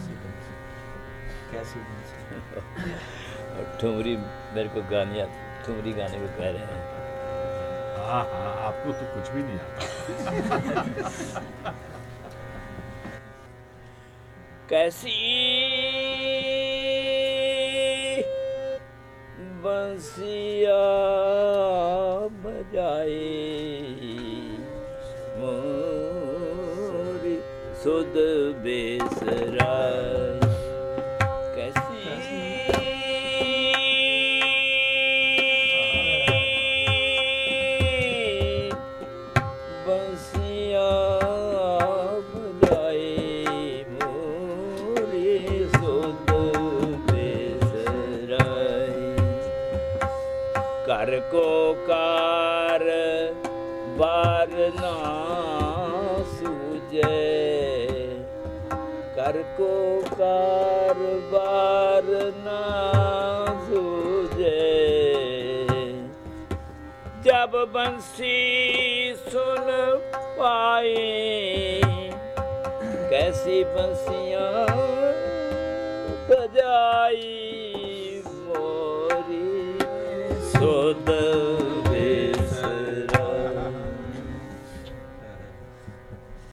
कैसी बंसी? ठुमरी मेरे को गाने, ठुमरी गाने को कह रहे हैं। हाँ हाँ, आपको तो कुछ भी नहीं आता। कैसी बंसिया बजाए मोरी सुध बेसराय। कर को कार बार ना सूझे, कर को कार बार ना सूझे। जब बंसी सुन पाए, कैसी बंसियां बजाई मोरी सुध